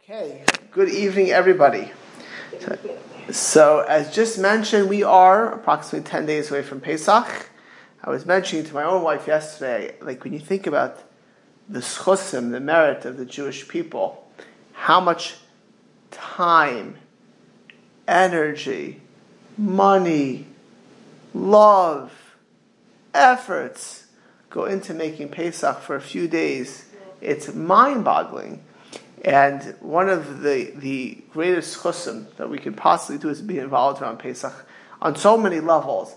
Okay, good evening, everybody. So, as just mentioned, we are approximately 10 days away from Pesach. I was mentioning to my own wife yesterday, like when you think about the schusim, the merit of the Jewish people, how much time, energy, money, love, efforts go into making Pesach for a few days. It's mind-boggling. And one of the greatest chusim that we could possibly do is be involved around Pesach on so many levels.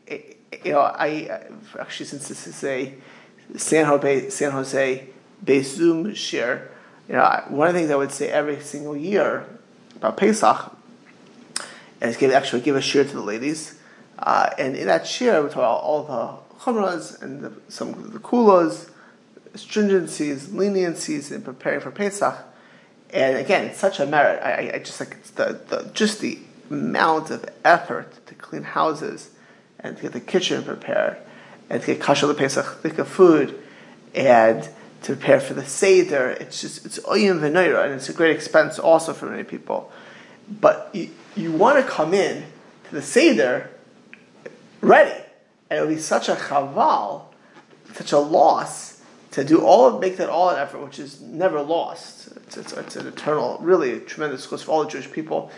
I actually, since this is a San Jose Beis share, one of the things I would say every single year about Pesach is give a share to the ladies, and in that share we talk about all the chumras and some of the kulas, stringencies, leniencies in preparing for Pesach. And again, it's such a merit. I just like it's the amount of effort to clean houses and to get the kitchen prepared and to get kasher Pesach thick food and to prepare for the Seder. It's oyim v'noira, and it's a great expense also for many people. But you want to come in to the Seder ready, and it would be such a chaval, such a loss to make that all an effort, which is never lost. It's an eternal, really tremendous course for all the Jewish people.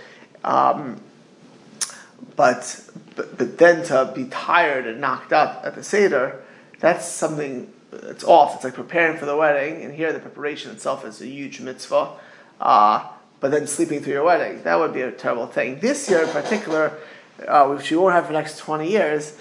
But then to be tired and knocked up at the Seder, that's something that's off. It's like preparing for the wedding, and here the preparation itself is a huge mitzvah. But then sleeping through your wedding, that would be a terrible thing. This year in particular, which you won't have for the next 20 years,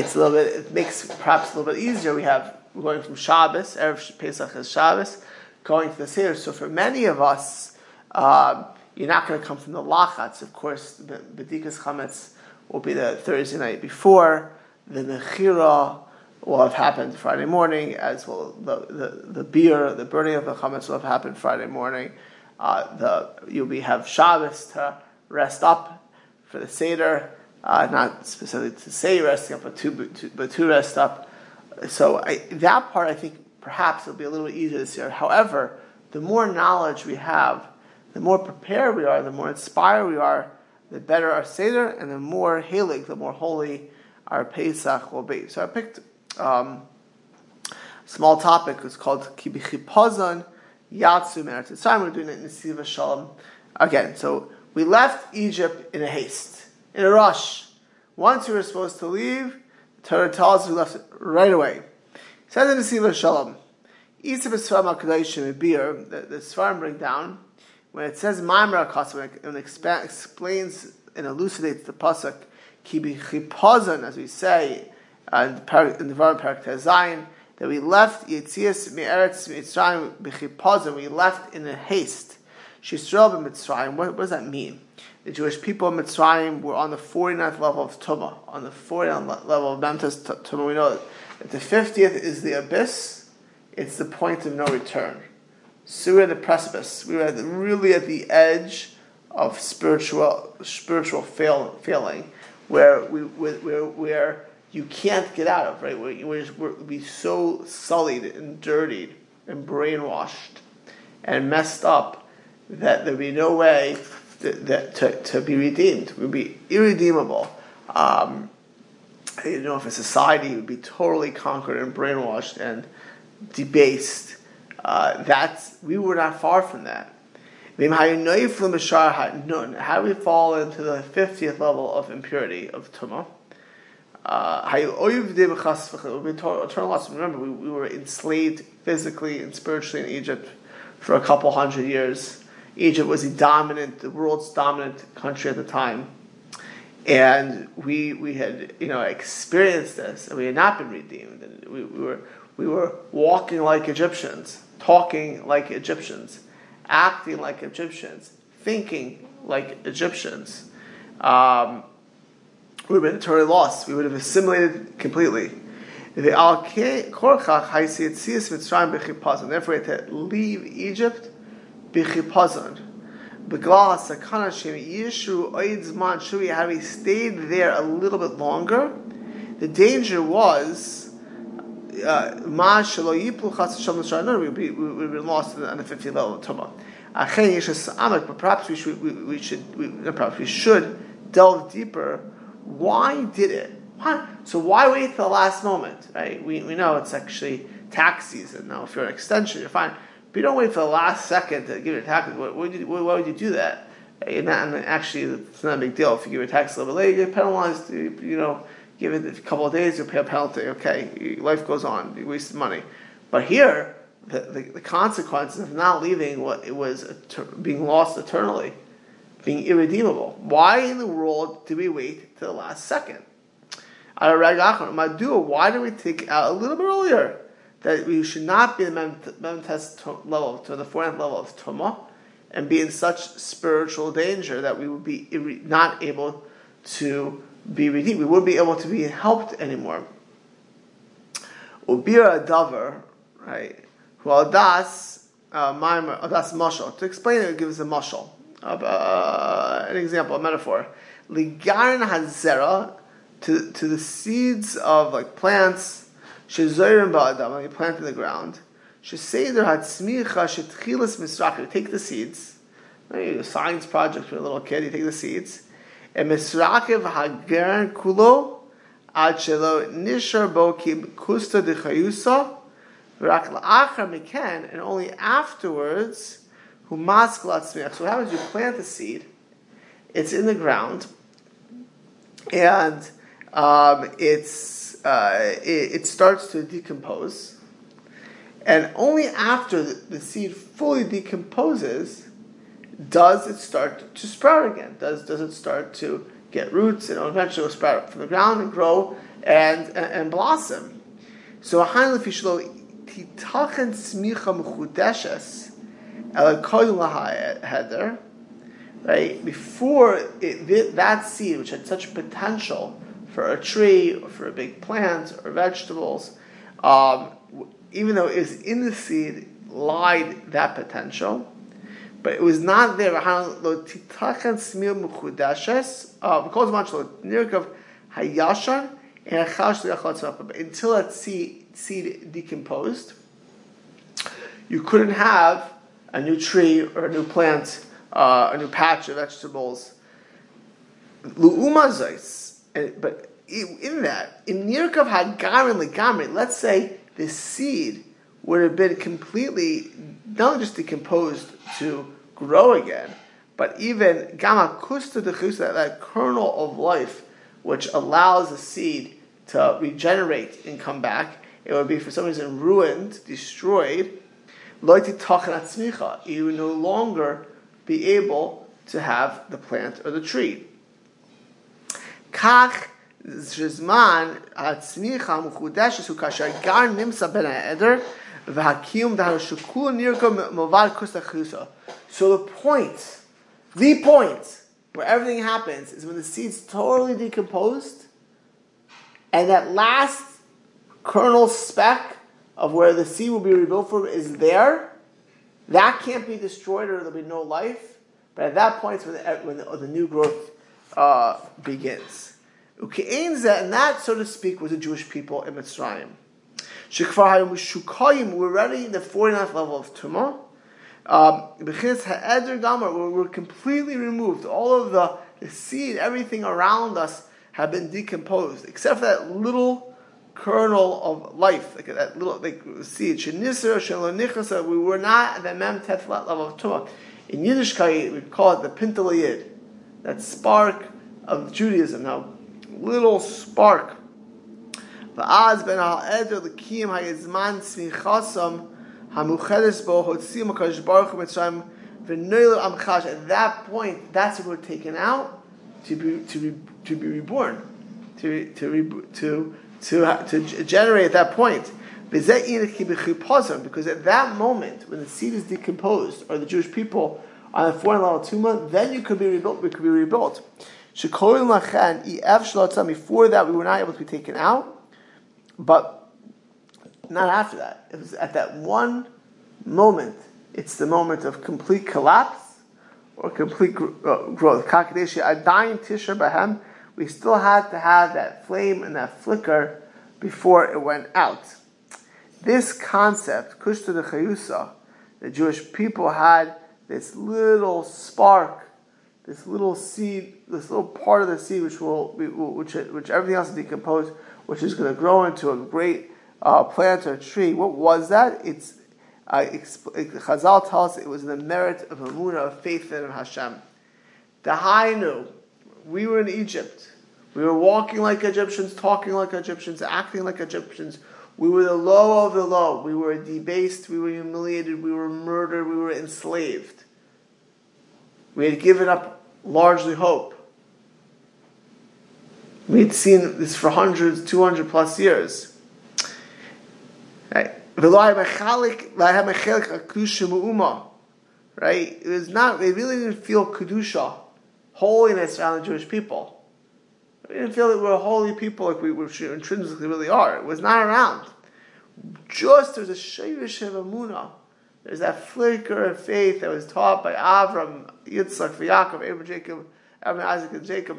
it makes perhaps a little bit easier. We're going from Shabbos, Erev Pesach is Shabbos, going to the Seder. So for many of us, you're not going to come from the Lachatz. Of course, the B'dikas Chametz will be the Thursday night before. The Mechira will have happened Friday morning, as will the beer, the burning of the Chametz will have happened Friday morning. You'll have Shabbos to rest up for the Seder, not specifically to say resting up, but to rest up. So that part, I think, perhaps it'll be a little bit easier this year. However, the more knowledge we have, the more prepared we are, the more inspired we are, the better our Seder, and the more helig, the more holy our Pesach will be. So I picked a small topic. It's called Ki b'chipazon yatsu me'eretz Mitzrayim. We're doing it in Nesiva Shalom. Again, so we left Egypt in a haste, in a rush. Once we were supposed to leave, Torah tells us we left it right away. It says in the Nesiva Shalom, Isa b'Sfarim HaKadoshim Beer, the Sfarim bring down, when it says Ma'amar HaKasav, when it explains and elucidates the pasuk, Ki b'chipazon, as we say in the Devarim Perek Zayin, that we left Yetzias Me'eretz Mitzrayim b'chipazon, we left in a haste. Shisrael b'Mitzrayim, what does that mean? The Jewish people of Mitzrayim were on the 49th level of Tumah, on the 49th level of Memtas Tumah. We know that the 50th is the abyss, it's the point of no return. So we were at the precipice. We were really at the edge of spiritual failing, where you can't get out of, right? We'll be so sullied and dirtied and brainwashed and messed up that there'll be no way to be redeemed. We'd be irredeemable. If a society would be totally conquered and brainwashed and debased, we were not far from that. How do we fall into the 50th level of impurity, of Tumah? Eternal loss. Remember, we were enslaved physically and spiritually in Egypt for a couple hundred years. Egypt was the world's dominant country at the time, and we had experienced this, and we had not been redeemed. And we were walking like Egyptians, talking like Egyptians, acting like Egyptians, thinking like Egyptians. We would have been totally lost. We would have assimilated completely. Therefore, we had to leave Egypt b'chipazon. Had we stayed there a little bit longer, the danger was we would have been lost on the 50th level of Tumah. But perhaps we should delve deeper. Why did it? Why? So why wait till the last moment? Right? We know it's actually tax season now. If you're an extension, you're fine. But you don't wait for the last second to give your taxes. Why would you do that? And actually, it's not a big deal. If you give your tax a little bit late, you get penalized. Give it a couple of days, you'll pay a penalty. Okay, life goes on. You wasted money. But here, the consequences of not leaving what it was being lost eternally, being irredeemable. Why in the world do we wait to the last second? Why do we take out a little bit earlier? That we should not be in the Memtes level, to the 4th level of Tumah, and be in such spiritual danger that we would be not able to be redeemed. We wouldn't be able to be helped anymore. Ubira davar, right? Who adas mashal. To explain it gives a mashal, an example, a metaphor. Ligarin hazera, to the seeds of like plants. Shezorim ba'adam, when you plant in the ground. Sheseder hatzmicha shetchilas misrach. You take the seeds. You do a science project for a little kid. You take the seeds. And misrakev hageran kulo ad shelo nishar bo ki kusta dechayusa v'rak la'achar miken, and only afterwards hu mask latzmiach. So what happens? You plant the seed. It's in the ground, and it starts to decompose, and only after the seed fully decomposes does it start to sprout again. Does it start to get roots, and eventually will sprout up from the ground and grow and blossom. So right, before that seed, which had such potential for a tree or for a big plant or vegetables, even though it was in the seed, lied that potential, but it was not there. Until that seed decomposed, you couldn't have a new tree or a new plant, a new patch of vegetables. But in that, in Nirkav Hagarin Legamri, let's say the seed would have been completely, not just decomposed to grow again, but even Gama Kusta Dechusa, that kernel of life, which allows the seed to regenerate and come back, it would be for some reason ruined, destroyed. You would no longer be able to have the plant or the tree. Kach zman hatzmicha mechudeshes hu kasher gar nimsa ben ha'eder v'hakium da'hashukul nirko movad kusta chusa. So the point where everything happens is when the seed's totally decomposed, and that last kernel speck of where the seed will be rebuilt from is there. That can't be destroyed, or there'll be no life. But at that point, it's when the new growth begins. And that, so to speak, was the Jewish people in Mitzrayim. We're already in the 49th level of Tumah. We're completely removed. All of the seed, everything around us have been decomposed, except for that little kernel of life, like that little seed. We were not at the Mem Tet level of Tumah. In Yiddishkeit, we call it the Pintel Yid, that spark of Judaism. Now, little spark. Va'az ben ha'eder l'kiyim ha'yizman tzmichasam ha'muchedes bo hotzim ha'kadosh baruch hu mitzrayim v'noilu amchash. At that point, that's when we're taken out to be reborn, to generate at that point. Because at that moment, when the seed is decomposed, or the Jewish people on the 4th level Tumah, then you could be rebuilt. We could be rebuilt. Before that, we were not able to be taken out, but not after that. It was at that one moment. It's the moment of complete collapse or complete growth. We still had to have that flame and that flicker before it went out. This concept, Kushta de Chayusa, the Jewish people had this little spark, this little seed, this little part of the seed which everything else is decomposed, which is going to grow into a great plant or tree. What was that? Chazal tells us it was the merit of emunah, of faith in Hashem. Dahainu, we were in Egypt. We were walking like Egyptians, talking like Egyptians, acting like Egyptians. We were the low of the low. We were debased, we were humiliated, we were murdered, we were enslaved. We had given up largely hope. We had seen this for 200 plus years. Right? Right? It was not, they really didn't feel kedusha, holiness around the Jewish people. We didn't feel that we were holy people like we intrinsically really are. It was not around. Just there's a shayvish of emunah. There's that flicker of faith that was taught by Avram, Yitzchak, Yaakov, Abraham, Jacob, Abraham, Isaac, and Jacob.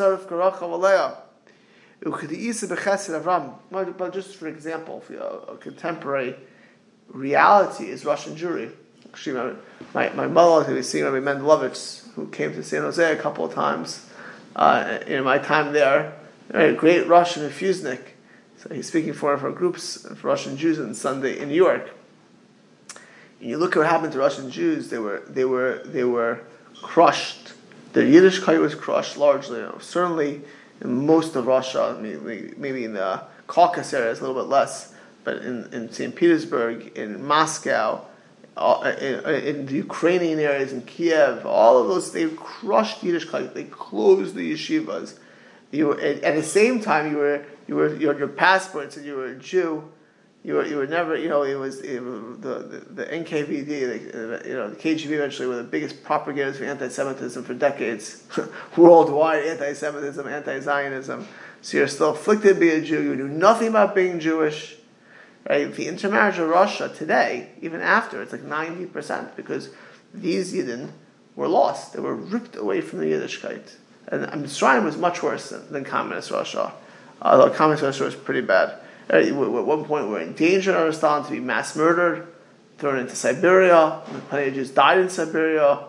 But just for example, a contemporary reality is Russian Jewry. Actually, my mother was seeing Rabbi Mendelovitz, who came to San Jose a couple of times. In my time there, a great Russian refusnik. So he's speaking for groups of Russian Jews on Sunday in New York. And you look at what happened to Russian Jews; they were crushed. Their Yiddishkeit was crushed largely. Certainly in most of Russia, maybe in the Caucasus areas a little bit less, but in St. Petersburg, in Moscow, in the Ukrainian areas, in Kiev, all of those, they crushed Yiddishkeit. They closed the yeshivas. At the same time, your passport said you were a Jew. You were never, it was the NKVD, the KGB eventually were the biggest propagators of anti-Semitism for decades, worldwide anti-Semitism, anti-Zionism. So you're still afflicted to be a Jew. You knew nothing about being Jewish. Right? The intermarriage of Russia today, even after, it's like 90% because these Yidden were lost. They were ripped away from the Yiddishkeit. And Mitzrayim was much worse than communist Russia. Although communist Russia was pretty bad. At one point we were in danger in Aristan to be mass murdered, thrown into Siberia. Plenty of Jews died in Siberia.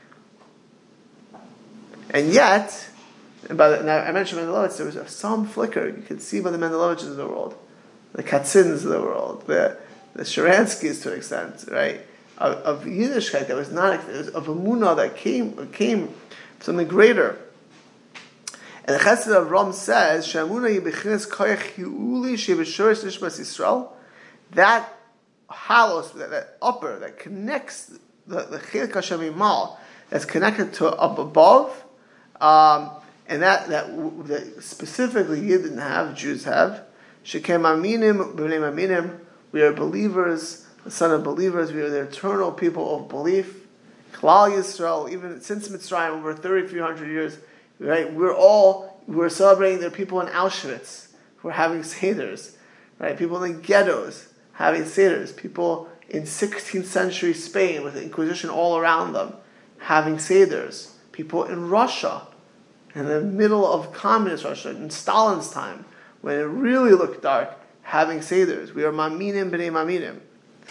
And yet, now I mentioned Mendelovitz, there was some flicker you could see by the Mendeloviches of the world, the Katzins of the world, the Sharanskys to an extent, right? Of Yiddishkeit that was not, it was of emunah that came from something greater. And the Chesed of Ram says, "She'emunah yibechinas koyach hiuli shebeshorish nishmas Yisrael." That hallows, that upper, that connects the Chilek Hashem Imal, that's connected to up above, and that specifically Yidden have, Jews have. Shekem aminim b'nei aminim. We are believers, the son of believers. We are the eternal people of belief. Klal Yisrael, even since Mitzrayim, over 3,300 years. Right, we're celebrating their people in Auschwitz who are having seders, right? People in the ghettos having seders. People in 16th century Spain with the Inquisition all around them having seders. People in Russia, in the middle of communist Russia, in Stalin's time, when it really looked dark, having seders. We are maminim b'nei maminim.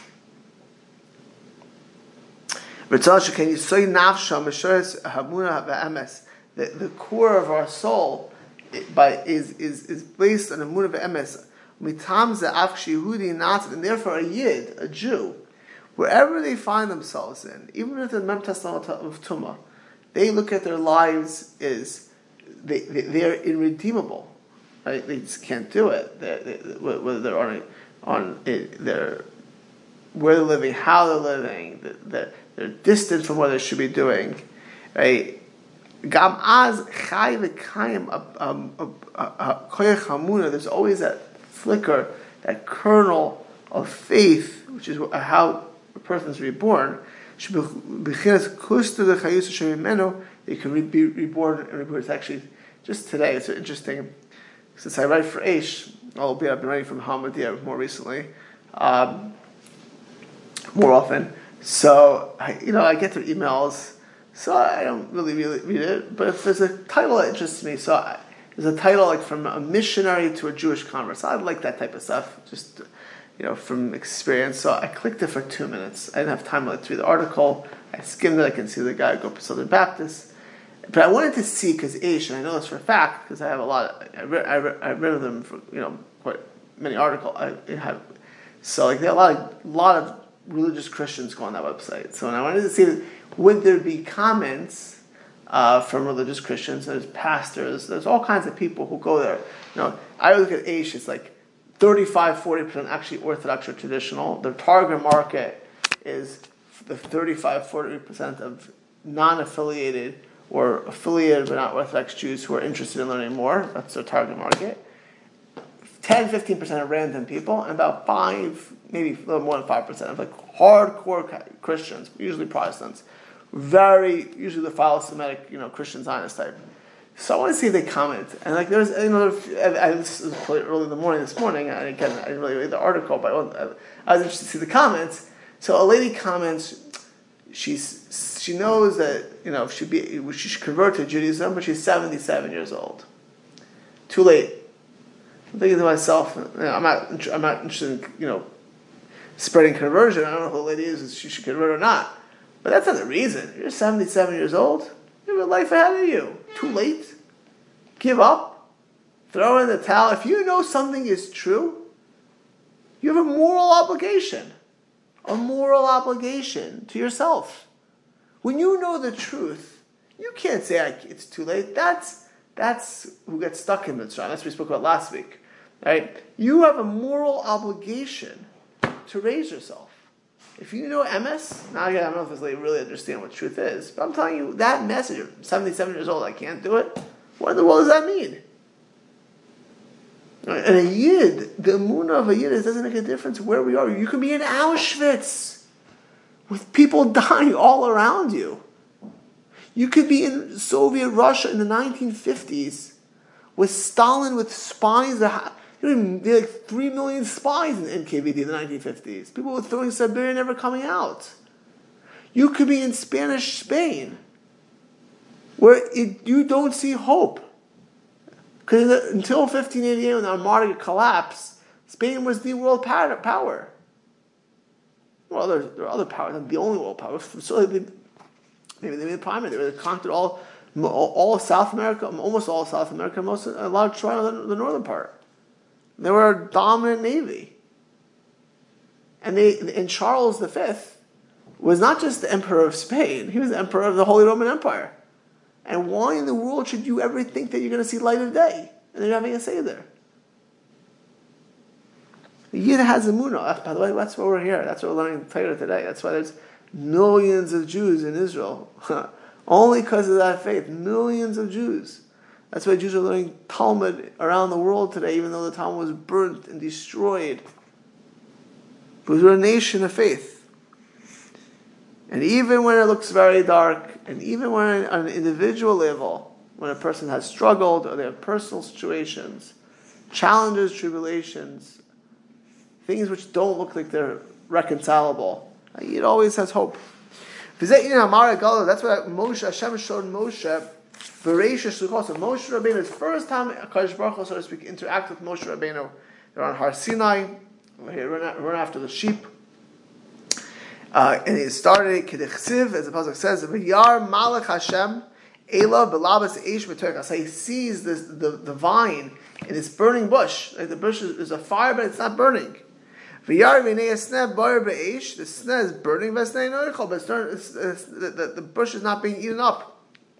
Can you say nafsha m'sheres hamuna v'emes? The core of our soul is based on emunah v'emes. Mitamze afkshi Yehudi natzit, and therefore a Yid, a Jew, wherever they find themselves in, even if they're Mem Tesla of Tumah, they look at their lives as they're irredeemable. Right? They just can't do it. Whether they're where they're living, how they're living, they're distant from what they should be doing. Right? Gam az chay v'kayim koyach hamuna. There's always that flicker, that kernel of faith, which is how a person is reborn. Bechinas kusta the chayus shemimenu. You can be reborn and reborn. It's actually just today. It's interesting. Since I write for Aish, albeit I've been writing from Hamadia more recently, more often. So I get their emails. So I don't really read it, but if there's a title that interests me, there's a title like from a missionary to a Jewish convert. So I like that type of stuff, just from experience. So I clicked it for 2 minutes. I didn't have time to read the article, I skimmed it. I can see the guy go for Southern Baptist. But I wanted to see, because Aish, and I know this for a fact, because I have a lot, I've read them for, quite many articles. So like there are a lot of religious Christians go on that website. So I wanted to see, would there be comments from religious Christians? There's pastors, there's all kinds of people who go there. I look at Aish, it's like 35-40% actually Orthodox or traditional. Their target market is the 35-40% of non-affiliated or affiliated but not Orthodox Jews who are interested in learning more. That's their target market. 10-15% of random people, and about 5, maybe a little more than 5% of like hardcore Christians, usually Protestants, usually the philo-Semitic, Christian Zionist type. So I want to see if they comment. And like there's, this was quite early in the morning this morning, and again, I didn't really read the article, but I was interested to see the comments. So a lady comments, she knows that, she should convert to Judaism, but she's 77 years old. Too late. I'm thinking to myself, I'm not interested in, spreading conversion. I don't know who the lady is, she should convert or not. But that's not the reason. You're 77 years old. You have a life ahead of you. Too late. Give up. Throw in the towel. If you know something is true, you have a moral obligation. A moral obligation to yourself. When you know the truth, you can't say it's too late. That's who gets stuck in Mitzrayim. That's what we spoke about last week. Right? You have a moral obligation to raise yourself. If you know MS, now again, I don't know if this lady really understands what truth is, but I'm telling you, that message, I'm 77 years old, I can't do it. What in the world does that mean? And a Yid, the emunah of a Yid, doesn't make a difference where we are. You could be in Auschwitz with people dying all around you. You could be in Soviet Russia in the 1950s with Stalin, with spies. There were like 3 million spies in NKVD in the 1950s. People were throwing Siberia, never coming out. You could be in Spanish Spain, where you don't see hope. Because until 1588, when the Armada collapsed, Spain was the world power. Well, there are other powers, not the only world power. So maybe they made the primary. They conquered all of South America, almost all of South America, a lot of Toronto, the northern part. They were a dominant navy. And Charles V was not just the emperor of Spain, he was the emperor of the Holy Roman Empire. And why in the world should you ever think that you're going to see light of day? And they're having a say there. The Yid has emunah. By the way, that's why we're here. That's why we're learning Torah today. That's why there's millions of Jews in Israel. Only because of that faith. Millions of Jews. That's why Jews are learning Talmud around the world today, even though the Talmud was burnt and destroyed. Because we're a nation of faith. And even when it looks very dark, and even when on an individual level, when a person has struggled, or they have personal situations, challenges, tribulations, things which don't look like they're reconcilable, it always has hope. That's what Hashem showed Moshe. Moshe Rabbeinu's first time HaKadosh Baruch Hu, so to speak, interact with Moshe Rabbeinu. They're on Har Sinai. They run after the sheep. And he started Kedichsiv, as the pasuk says, "V'yar Malach Hashem Ela Belabas Eish B'Torah." So he sees the vine in its burning bush. Like the bush is a fire, but it's not burning. V'yar V'nei Sneh Bar B'Eish. The sneh is burning, but the bush is not being eaten up.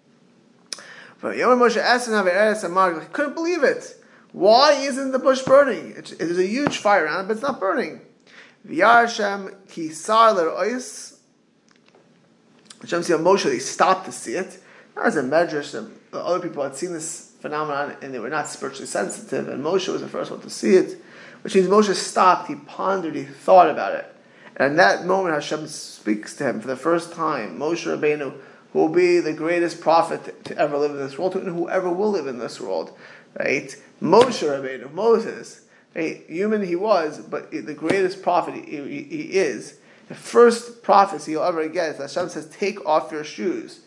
He couldn't believe it. Why isn't the bush burning? There's a huge fire around it, but it's not burning. Hashem said Moshe, they stopped to see it. Not as a medrash, the other people had seen this phenomenon and they were not spiritually sensitive, and Moshe was the first one to see it, which means Moshe stopped, he pondered, he thought about it. And in that moment, Hashem speaks to him for the first time. Moshe Rabbeinu, who will be the greatest prophet to ever live in this world, and whoever will live in this world, right? Moshe Rabbeinu, Moses, human he was, but the greatest prophet he is. The first prophecy you'll ever get is that Hashem says, "Take off your shoes."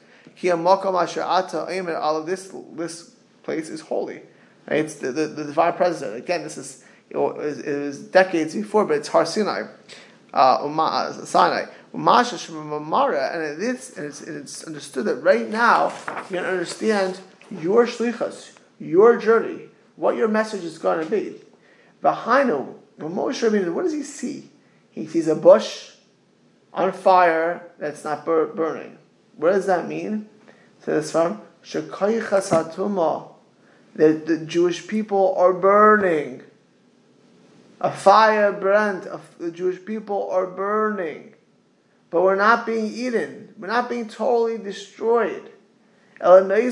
All of this place is holy. Right? It's the divine presence. Again, this is it was decades before, but it's Har Sinai. Sinai. And it's understood that right now you can understand your shlichus, your journey, what your message is going to be. Behind him, Moshe Rabbeinu, what does he see? He sees a bush on fire that's not burning. What does that mean? So this from Shekaychas Hatuma, the Jewish people are burning. A fire burnt. The Jewish people are burning. But we're not being eaten. We're not being totally destroyed. Right? They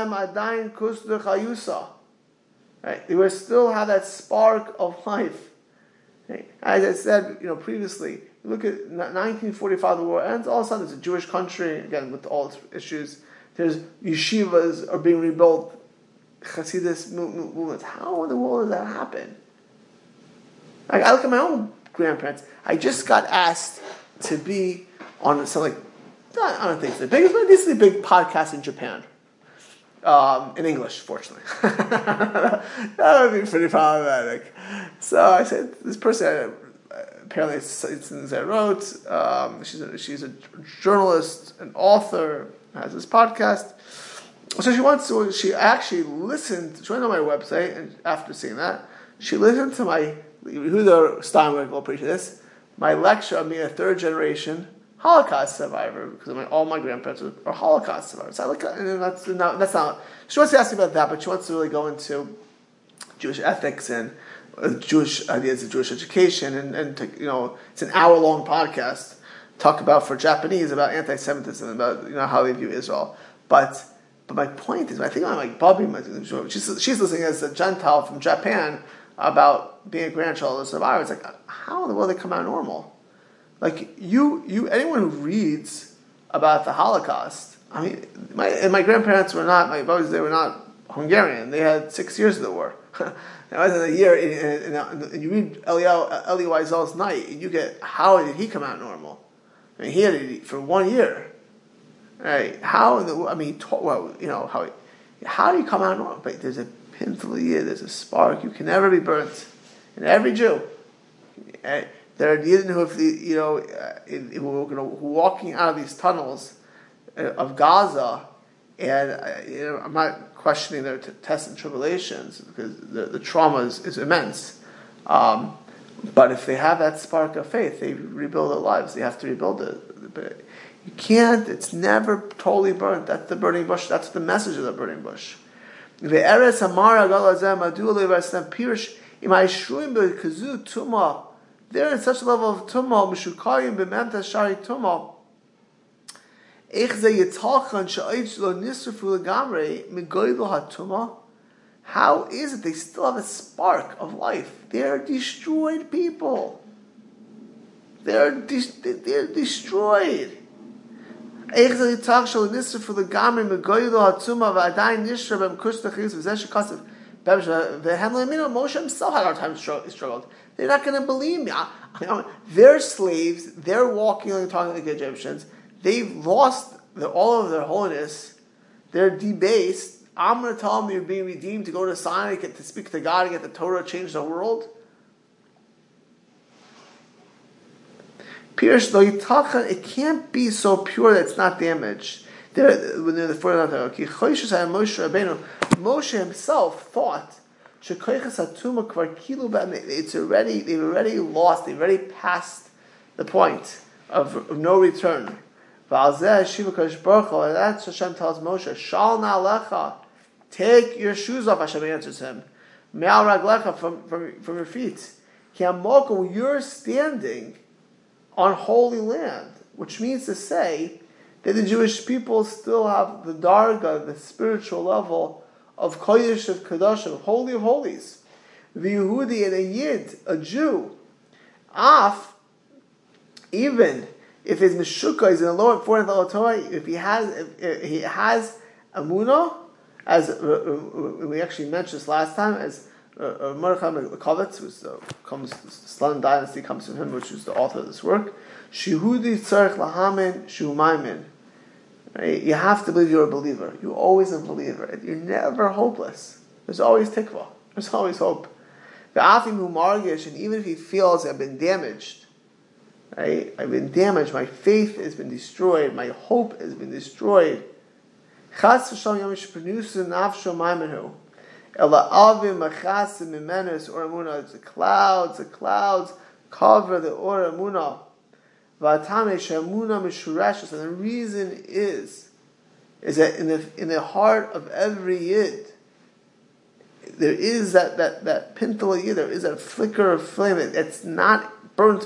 will still have that spark of life. Right? As I said, previously, look at 1945, the war ends. All of a sudden, it's a Jewish country again with all its issues. There's yeshivas are being rebuilt. Hasidus movements. How in the world does that happen? Like, I look at my own grandparents. I just got asked to be on some I don't think it's the biggest, but this is a big podcast in Japan. In English, fortunately. That would be pretty problematic. So I said, this person, apparently it's in Zerot, she's a journalist, an author, has this podcast. So she actually listened, she went on my website, and after seeing that, she listened to my, Yehuda Steinberg will appreciate this, my lecture on being a third generation Holocaust survivor, because all my grandparents are Holocaust survivors. So I look, and that's not, she wants to ask me about that, but she wants to really go into Jewish ethics and Jewish ideas of Jewish education, and it's an hour-long podcast, talk about, for Japanese, about anti-Semitism, about how they view Israel. But my point is, I think I'm like Bobby, she's listening as a Gentile from Japan about being a grandchild of a survivor. It's like, how in the world they come out normal? Like anyone who reads about the Holocaust, I mean, my grandparents were not, my brothers, they were not Hungarian. They had 6 years of the war. It wasn't a year, and you read Elie Wiesel's Night, and you get, how did he come out normal? I mean, he had it for 1 year. Right? How do you come out normal? But there's a pinthlia, there's a spark. You can never be burnt. And every Jew, there are Yidden who are walking out of these tunnels of Gaza, and I'm not questioning their tests and tribulations, because the trauma is immense. But if they have that spark of faith, they rebuild their lives. They have to rebuild it. But you can't. It's never totally burnt. That's the burning bush. That's the message of the burning bush. They're in such a level of tumah, mishukayim b'memta shari tumah. How is it they still have a spark of life? They're destroyed people. They're destroyed. Moshe himself had a hard time struggled. They're not going to believe me. They're slaves. They're walking and talking like the Egyptians. They've lost all of their holiness. They're debased. I'm going to tell them you're being redeemed to go to Sinai, get to speak to God, and get the Torah, change the world. Pirish lo yitachan, it can't be so pure that it's not damaged. Moshe himself thought they've already lost, they've already passed the point of no return. And that's Hashem tells Moshe, Shal na'alecha, take your shoes off, Hashem answers him. Me'al raglecha, from your feet. You're standing on holy land, which means to say that the Jewish people still have the darga, the spiritual level of kodesh of kadashim, holy of holies. The Yehudi and a Yid, a Jew, even if his meshukah is in the lower fourth of Torah, if he has amunah, as we actually mentioned this last time, as Mordechai Mekovitz, the Slan dynasty comes from him, which is the author of this work. Shehudi tzarich lahamin shumaimin. You have to believe you're a believer. You're always a believer. You're never hopeless. There's always tikva. There's always hope. The afim hu margish, and even if he feels I've been damaged, Right? I've been damaged. My faith has been destroyed. My hope has been destroyed. Chas v'shalom yom yishpenusu nafsho maimenu. Ela avim machasim mimenus or amuna. The clouds cover the or amuna. V'atame shamuna mishureshus. And the reason is that in the heart of every yid, there is that pintel yid, there is that flicker of flame that's not burnt.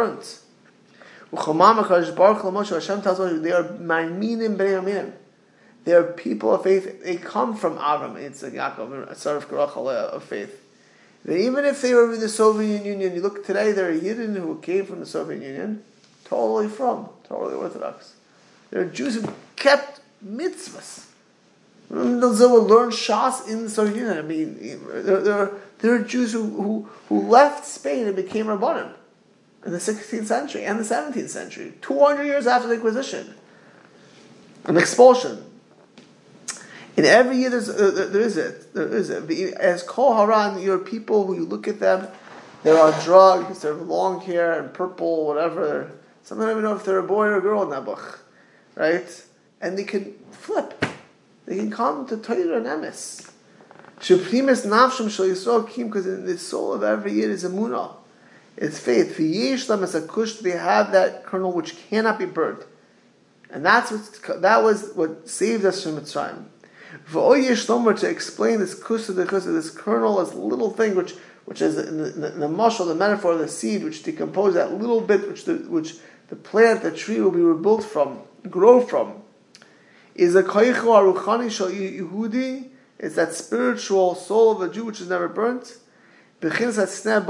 Hashem tells us they are ma'aminim b'nei aminim. They are people of faith. They come from Avram, it's a Yaakov, a son of Karachal of faith. That even if they were in the Soviet Union, you look today, there are Yidden who came from the Soviet Union, totally Orthodox. There are Jews who kept mitzvahs. Those who learned Shas in the Soviet Union. I mean, there are Jews who left Spain and became Rabbanim in the 16th century and the 17th century, 200 years after the Inquisition, an expulsion. In every year, there is it. As Kol Haran, you're people who you look at them, they're on drugs, they're long hair and purple, whatever. Some don't even know if they're a boy or a girl in that book, right? And they can flip. They can come to Torah and Emes. Sheprimis nafshim shel Yisrael kim, because in the soul of every year is emunah. It's faith. V'yesh lam es akush, they have that kernel which cannot be burnt. And that was what saved us from Mitzrayim. V'oyesh lomer, to explain this kusa, this kernel, this little thing which is in the mashal, the metaphor of the seed, which decomposes that little bit which the plant, the tree will be rebuilt from, grow from, is a koicho aruchani shel Yehudi. It's that spiritual soul of a Jew which is never burnt. As we said,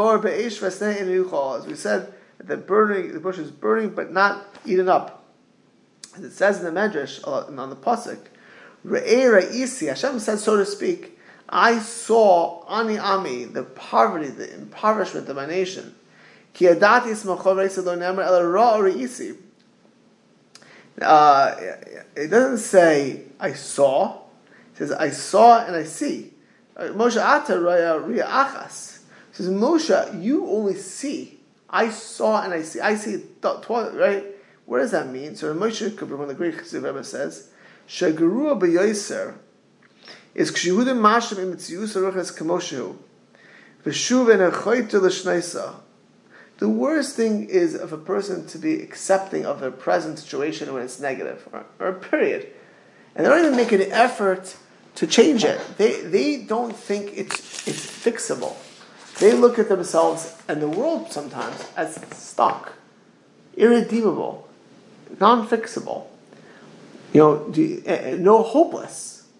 the bush is burning but not eaten up. As it says in the Medrash, on the pasuk, Re'ei Ra'isi, Hashem said, so to speak, I saw Ani Ami, the poverty, the impoverishment of my nation. Ki yadati ismachov re'isi lo ne'amar ela ra'a Ra'isi. It doesn't say I saw. It says I saw and I see. Moshe ata raya achas. It says Moshe, you only see. I saw and I see. I see right. What does that mean? So Moshe Kubra, when the great Chassid Rebbe says, Shagarua b'yoser is kshihudim mashim im tzius aruchas kamoshu v'shuv en achoytu l'shneisa. The worst thing is of a person to be accepting of their present situation when it's negative, or a period. And they don't even make an effort to change it. They don't think it's fixable. They look at themselves and the world sometimes as stuck, irredeemable, non-fixable, no hopeless.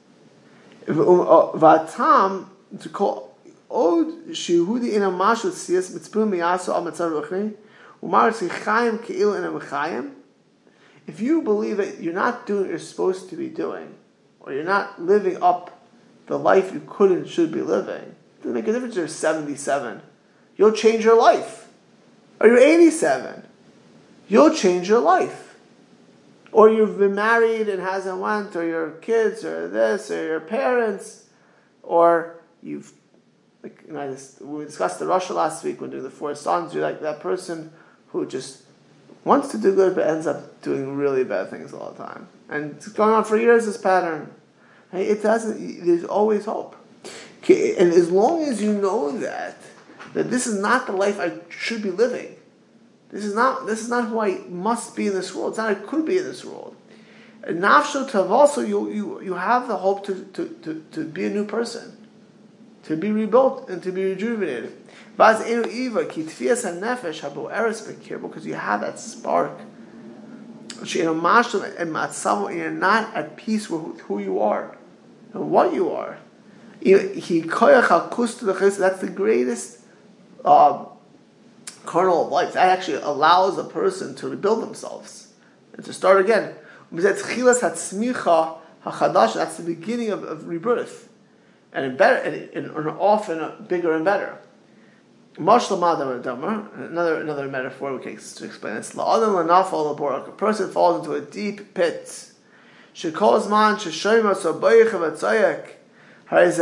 Vatam, to call Od shehudi in a mashal siyas mitzpum miyaso al matzar ruchni umar tzchayim keil in a mechayim. If you believe that you're not doing what you're supposed to be doing, or you're not living up the life you could and should be living, it doesn't make a difference. You're 77, you'll change your life. Or you're 87, you'll change your life. Or you've been married and hasn't went, or your kids, or this, or your parents, or you've we discussed the Russia last week when doing the 4 sons. You're like that person who just wants to do good but ends up doing really bad things all the time. And it's going on for years, this pattern. It doesn't, there's always hope. Okay, and as long as you know that this is not the life I should be living, this is not who I must be in this world, it's not who I could be in this world. And nafsho tav, also you have the hope to be a new person, to be rebuilt and to be rejuvenated. Because you have that spark. And you're not at peace with who you are and what you are. That's the greatest kernel of life. That actually allows a person to rebuild themselves and to start again. That's the beginning of rebirth. And better, and often bigger and better. Another metaphor we can explain this. A person falls into a deep pit.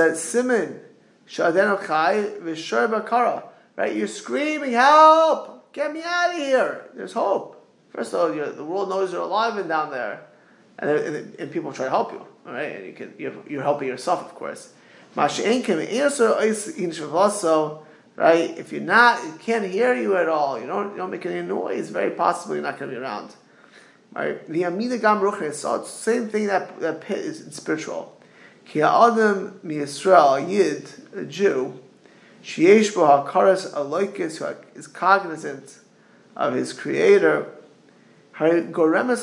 Right? You're screaming, help! Get me out of here. There's hope. First of all, the world knows you're alive and down there, and people try to help you. All right, and you're helping yourself, of course. Right? If you're not, it can't hear you at all. You don't make any noise. Very possibly you're not going to be around. Right? The Amida Gam Ruchni, so it's the same thing that pit is spiritual. Ki Adam Yisrael Yid, a Jew, Sheyesh Bo HaKaras Aloikis, who is cognizant of his Creator. You're not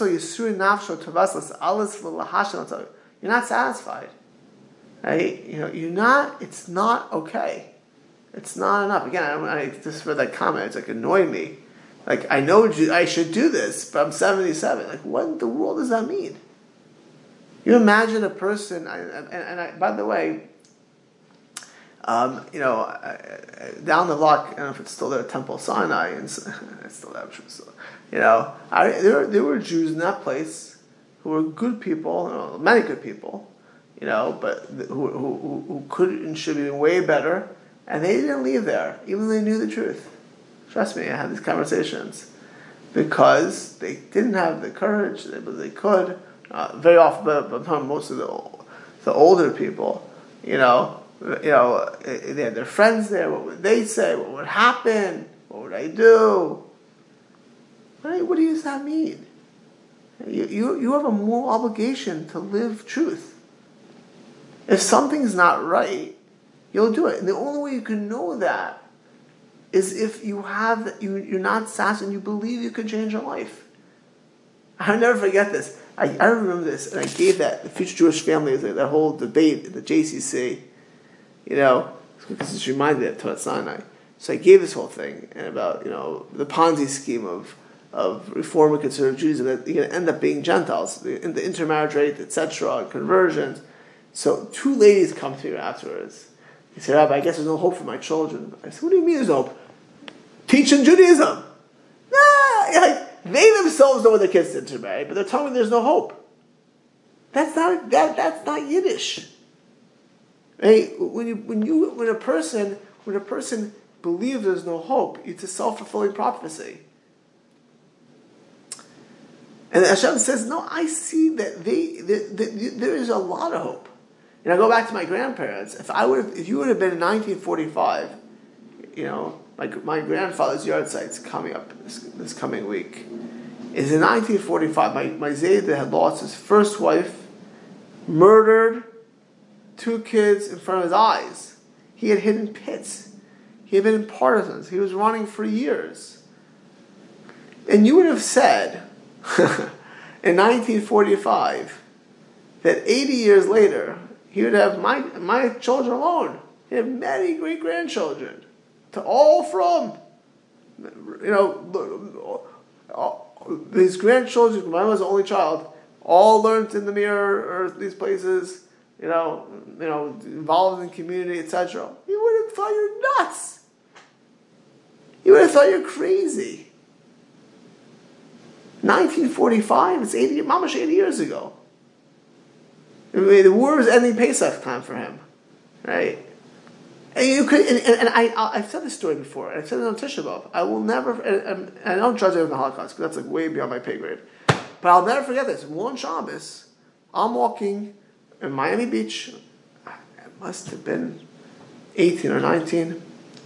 satisfied. Right? You're not. It's not okay. It's not enough. Again, I just read that comment. It's like annoying me. Like, I know I should do this, but I'm 77. Like, what in the world does that mean? You imagine a person, by the way, down the block, I don't know if it's still there, Temple Sinai, and it's still there, I'm sure it's still there. There were Jews in that place who were good people, many good people, but who could and should be way better, and they didn't leave there, even though they knew the truth. Trust me, I had these conversations because they didn't have the courage, but they could. Very often, but most of the older people, they had their friends there. What would they say? What would happen? What would I do? Right? What does that mean? You have a moral obligation to live truth. If something's not right, you'll do it. And the only way you can know that is if you're not sassy and you believe you can change your life. I'll never forget this. I remember this, and I gave the future Jewish family that whole debate at the JCC, because it's reminded me of Torah Sinai. So I gave this whole thing and about the Ponzi scheme of Reform and Conservative Judaism that you're going to end up being Gentiles, the intermarriage rate, etc., conversions. So two ladies come to me afterwards. He said, Rabbi, I guess there's no hope for my children. I said, what do you mean there's no hope? Teach them Judaism. They themselves know what their kids did to marry, but they're telling me there's no hope. That's not Yiddish. Right? When a person believes there's no hope, it's a self-fulfilling prophecy. And Hashem says, no, I see that there is a lot of hope. And I go back to my grandparents. If you would have been in 1945, my grandfather's yard site's coming up this coming week. Is in 1945. My Zayda had lost his first wife, murdered, 2 kids in front of his eyes. He had hidden pits. He had been in partisans. He was running for years. And you would have said in 1945 that 80 years later he would have my children alone. He had many great grandchildren. All from, these grandchildren, my was the only child, all learned in the mirror or these places, involved in the community, etc. You would have thought you're nuts. You would have thought you're crazy. 1945, it's 80 years ago. The war was ending Pesach time for him, right? And you could, and I've said this story before, and I've said it on Tisha B'Av. I will never, and I don't judge it with the Holocaust, because that's way beyond my pay grade. But I'll never forget this. One Shabbos, I'm walking in Miami Beach. It must have been 18 or 19.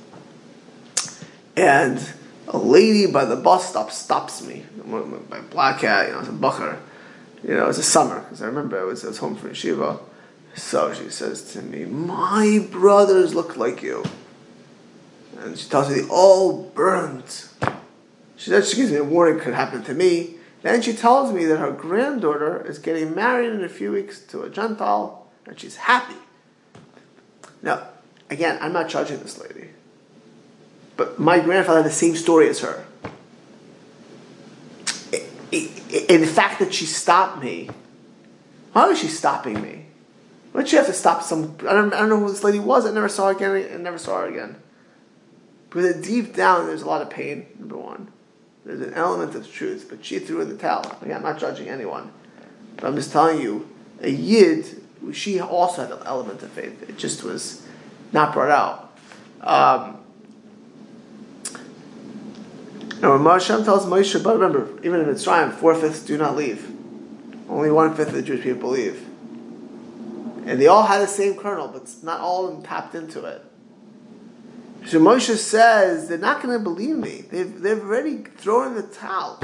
And a lady by the bus stop stops me. My black hat, it's a bucher. It was a summer, because I remember I was home for yeshiva. So she says to me, my brothers look like you. And she tells me they all burnt. She gives me a warning could happen to me. Then she tells me that her granddaughter is getting married in a few weeks to a Gentile, and she's happy. Now, again, I'm not judging this lady. But my grandfather had the same story as her. In the fact that she stopped me, why was she stopping me? Why did she have to stop some? I don't know who this lady was. I never saw her again. Because deep down, there's a lot of pain. Number one, there's an element of truth, but she threw in the towel. Again, I'm not judging anyone, but I'm just telling you, a Yid, she also had an element of faith. It just was not brought out. Now, when Hashem tells Moshe, but remember, even in Mitzrayim, 4/5 do not leave. Only 1/5 of the Jewish people leave. And they all had the same kernel, but not all of them tapped into it. So Moshe says, they're not going to believe me. They've already thrown in the towel.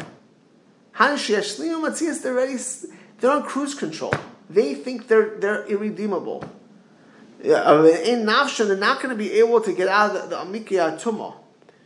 They're on cruise control. They think they're irredeemable. In Nafshan, they're not going to be able to get out of the Amikya Tumah.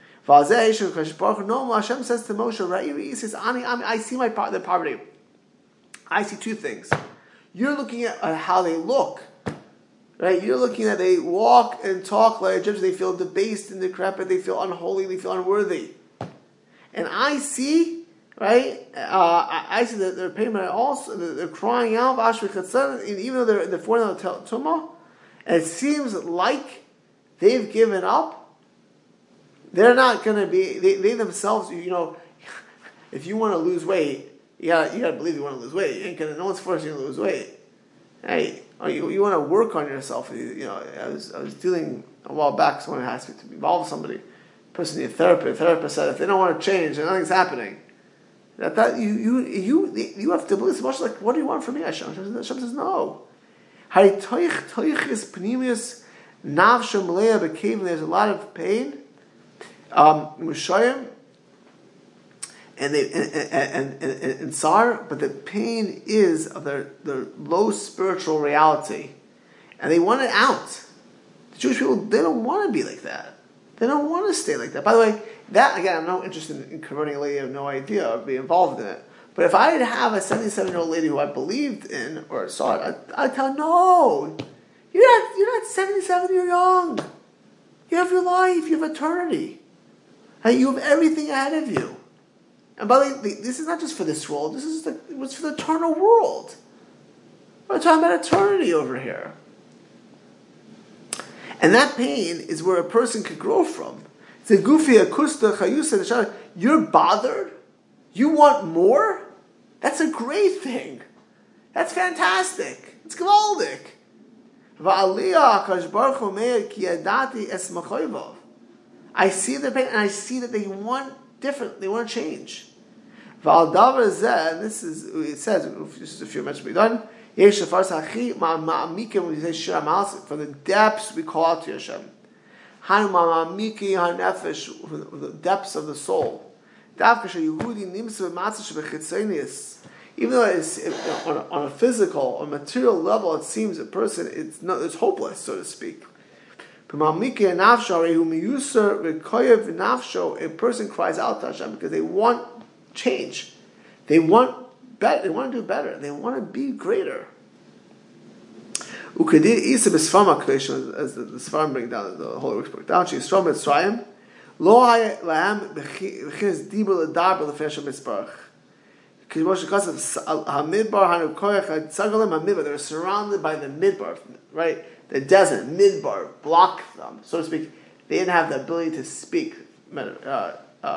No, Hashem says to Moshe, he says, I see their poverty. I see two things. You're looking at how they look. Right? You're looking at they walk and talk like Egyptians. They feel debased and decrepit. They feel unholy. They feel unworthy. And I see, right? I see that they're paying also. They're crying out, and even though they're falling out of tumah, and it seems like they've given up. They're not going to be. They themselves, if you want to lose weight, you got to believe you want to lose weight. You ain't gonna. No one's forcing you to lose weight. Hey. You want to work on yourself. I was dealing a while back. Someone asked me to involve somebody. Person needed therapy. The therapist said if they don't want to change, and nothing's happening, that you have to believe. It's much like, what do you want from me? Hashem says no. There's a lot of pain. And tsar, but the pain is of their low spiritual reality, and they want it out. The Jewish people, they don't want to be like that. They don't want to stay like that. By the way, that again, I'm not interested in converting a lady. I have no idea or be involved in it. But if I have a 77-year-old lady who I believed in or saw it, I'd tell her, no, you're not 77. You're young. You have your life. You have eternity. And you have everything ahead of you. And by the way, this is not just for this world. This is what's for the eternal world. We're talking about eternity over here. And that pain is where a person could grow from. You're bothered? You want more? That's a great thing. That's fantastic. It's gewaldig. I see their pain and I see that they want different. They want to change. And this is, it says, this is a few minutes to be done. From the depths we call out to Hashem. From the depths of the soul. Even though it's on a physical or material level, it seems a person it's hopeless, so to speak. A person cries out to Hashem because they want change. They want better. They want to do better. They want to be greater. As the Sfarim bring down, the Holy Works break down, she's from Mitzrayim. Lo lahem b'chinas dibur l'dar b'lefesh ha'mitzbarach. They were surrounded by the midbar, right? The desert, midbar, blocked them, so to speak. They didn't have the ability to speak. They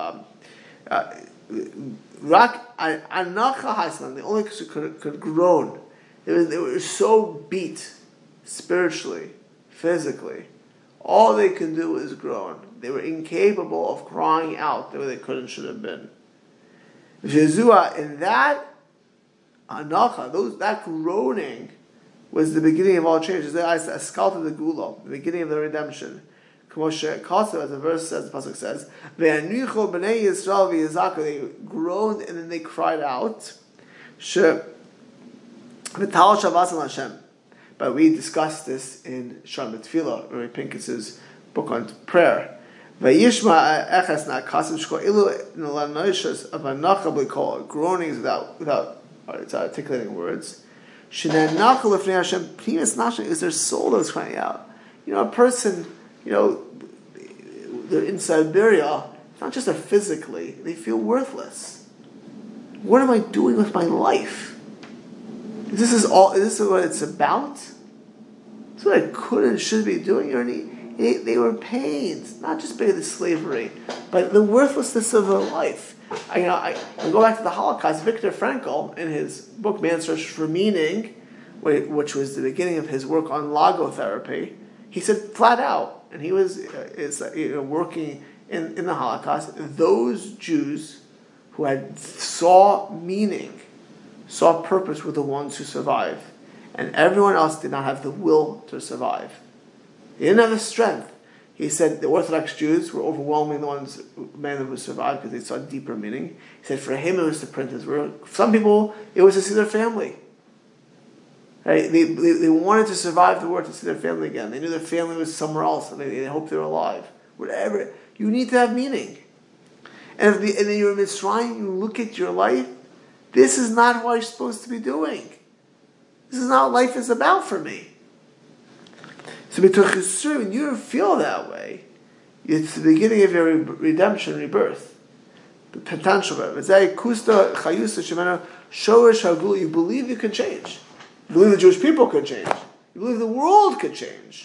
only could groan. They were so beat spiritually, physically. All they could do was groan. They were incapable of crying out the way they could and should have been. And that anacha, that groaning, was the beginning of all changes. A scout of the gula, the beginning of the redemption. As the verse says, the pasuk says, they groaned and then they cried out. But we discussed this in Shalom Tefillah, Rabbi Pincus's book on prayer. Groanings without articulating words. Is their soul that's crying out? A person, they're in Siberia, it's not just physically, they feel worthless. What am I doing with my life? Is this what it's about? This is what I could and should be doing? They were pained, not just by the slavery, but the worthlessness of their life. I go back to the Holocaust. Viktor Frankl, in his book Man's Search for Meaning, which was the beginning of his work on logotherapy, he said flat out, and he was working in the Holocaust, those Jews who saw meaning, saw purpose, were the ones who survived. And everyone else did not have the will to survive. They didn't have the strength. He said the Orthodox Jews were overwhelming the ones who survived because they saw deeper meaning. He said for him it was to print his word. For some people, it was to see their family. Right? They wanted to survive the war, to see their family again. They knew their family was somewhere else, and they hoped they were alive. Whatever. You need to have meaning. And then you're in Mitzrayim, you look at your life, this is not what you're supposed to be doing. This is not what life is about for me. So when you feel that way, it's the beginning of your redemption, rebirth. The potential of it. You believe you can change. You believe the Jewish people could change. You believe the world could change.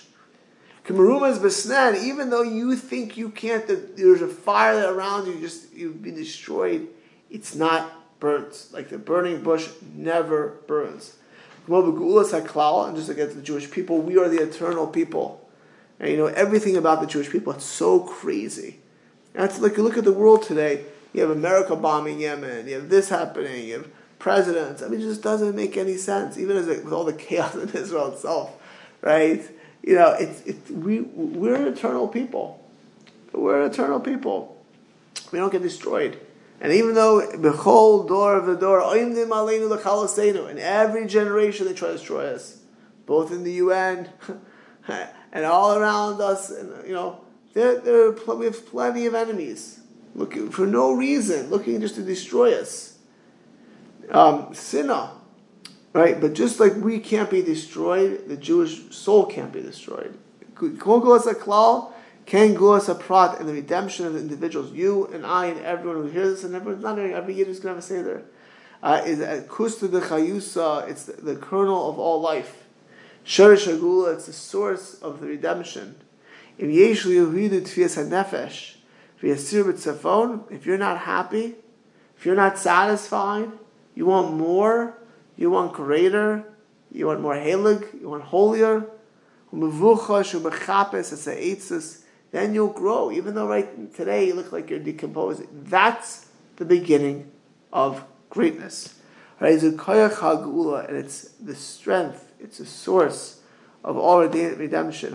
Even though you think you can't, there's a fire around you, you've been destroyed, it's not burnt. Like the burning bush never burns. And just against the Jewish people, we are the eternal people. And you know everything about the Jewish people. It's so crazy. And it's like you look at the world today. You have America bombing Yemen. You have this happening. You have presidents. I mean, it just doesn't make any sense. Even with all the chaos in Israel itself, right? You know, we're an eternal people. We're an eternal people. We don't get destroyed. And even though b'chol dor v'dor oimdim aleinu l'chaloseinu, in every generation they try to destroy us, both in the UN and all around us, and you know, we have plenty of enemies looking for no reason, looking just to destroy us. Sinah, right? But just like we can't be destroyed, the Jewish soul can't be destroyed. Ken gulas a prat in the redemption of the individuals, you and I and everyone who hears this, and everyone's not hearing, every year is going to have a seder. Is kusta de chayusa, it's the kernel of all life. Shorish hagula, it's the source of the redemption. If yesh li'uhidu tfias hanefesh, v'yasir b'tzafon, if you're not happy, if you're not satisfied, you want more, you want greater, you want more helig, you want holier, u'mevuchash u'mechapes, it's a eitzis, then you'll grow. Even though right today you look like you're decomposing. That's the beginning of greatness. Right? It's a koyach ha'geula, and it's the strength, it's the source of all redemption.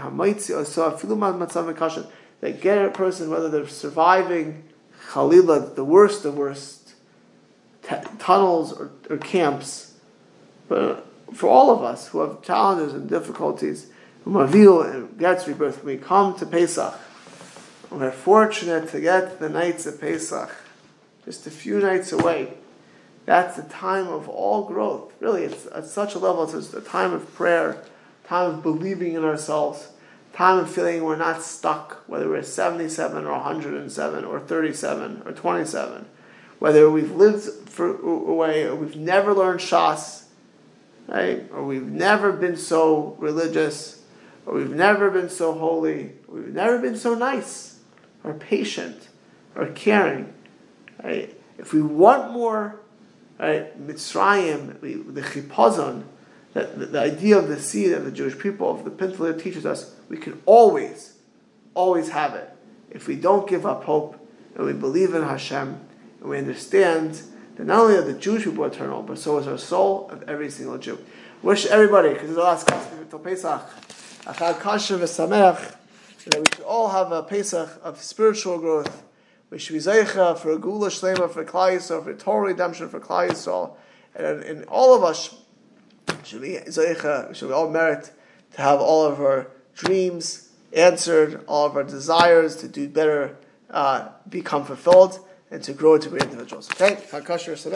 That get a person, whether they're surviving Chalila, the worst of worst tunnels or camps, but for all of us who have challenges and difficulties, Mavil and gets rebirth, when we come to Pesach, we're fortunate to get the nights of Pesach, just a few nights away. That's the time of all growth. Really, it's at such a level. It's a time of prayer, time of believing in ourselves, time of feeling we're not stuck, whether we're 77 or 107 or 37 or 27, whether we've lived away or we've never learned Shas, right? Or we've never been so religious, or we've never been so holy, or we've never been so nice, or patient, or caring. Right? If we want more, right, Mitzrayim, the chipazon, the idea of the seed of the Jewish people, of the Pintel teaches us, we can always have it. If we don't give up hope, and we believe in Hashem, and we understand that not only are the Jewish people eternal, but so is our soul of every single Jew. Wish everybody, because it's the last class until Pesach, Achad Kasher v'Sameach, that we should all have a Pesach of spiritual growth. We should be Zeicha for a Gula Shlema for Klal Yisrael, for total redemption for Klal Yisrael, and all of us should be Zeicha. Should we all merit to have all of our dreams answered, all of our desires to do better, become fulfilled, and to grow into great individuals. Okay, Chag Kasher.